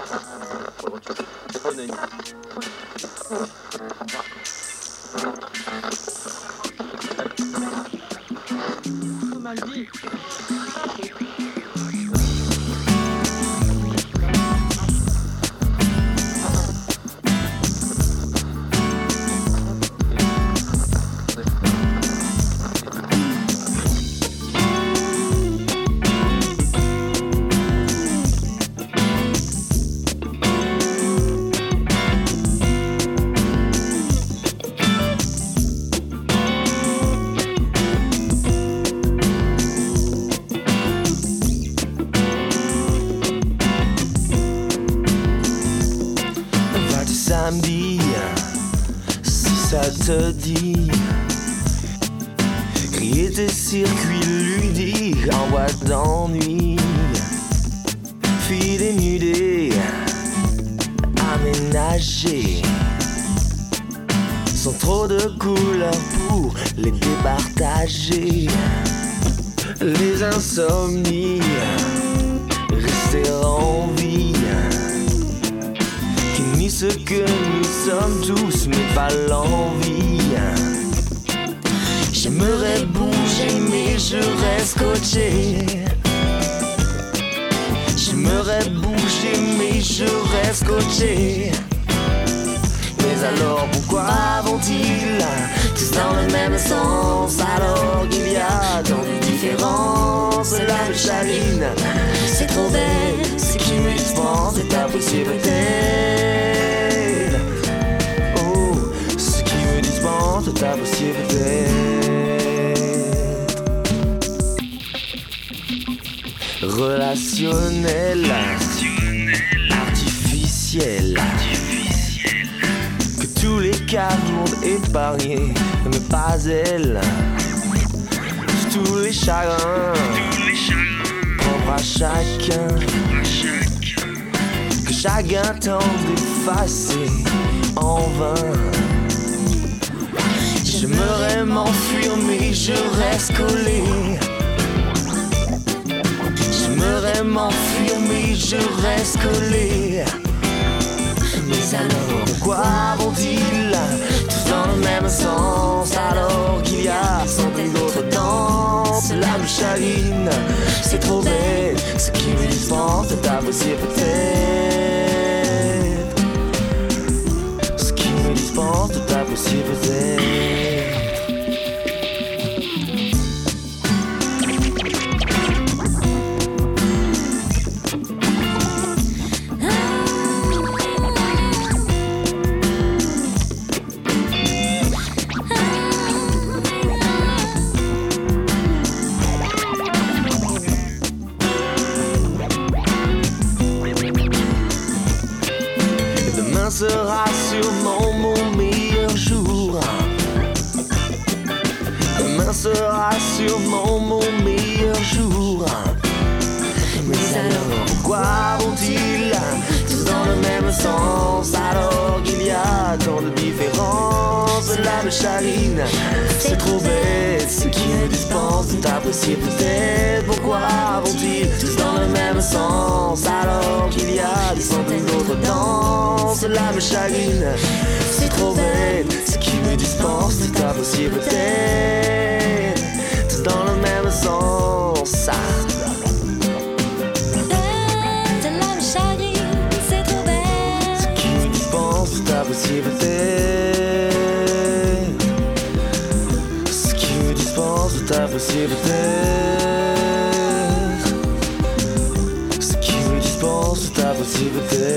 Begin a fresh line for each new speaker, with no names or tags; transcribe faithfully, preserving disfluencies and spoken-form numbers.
Samedi, si ça te dit, crier tes circuits ludiques en boîte d'ennui, filles dénudées, aménagées, sans trop de couleurs pour les départager. Les insomnies, rester en vie, ce que nous sommes tous, mais pas l'envie. J'aimerais bouger, mais je reste scotché. J'aimerais bouger, mais je reste scotché. Mais alors pourquoi vont-ils tous dans le même sens, alors qu'il y a tant de différences? La chaline, c'est trop bête, ce qui me dispense est apprécié peut-être. Oh, ce qui me dispense est apprécié peut-être. Relationnel, artificiel, que tous les cas vont épargner, mais pas elle. Tous les chagrins, propres à chacun, que chacun tente d'effacer en vain. J'aimerais m'enfuir, mais je reste collé. J'aimerais m'enfuir, mais je reste collé. Mais alors pourquoi vont-ils tous dans le même sens, alors qu'il y a centaines d'autres danses? La chaline, c'est trop bête, ce qui me dispense est apprécié peut-être. Ce qui me dispense est apprécié peut-être. Sera sûrement mon meilleur jour. Demain sera sûrement mon meilleur jour. Mais alors pourquoi vont-ils tous dans le même sens, alors qu'il y a tant de différences? La chaline, c'est trop bête, ce qui me dispense d'apprécier peut-être. Pourquoi vont-ils tous dans le même sens, alors qu'il y a des centaines d'autres danses? La chaline, c'est trop bête, ce qui me dispense d'apprécier peut-être. Tous dans le même sens, ça. D'apprécier peut-être. Ce qui me dispense d'apprécier peut-être. Ce qui me dispense d'apprécier peut-être.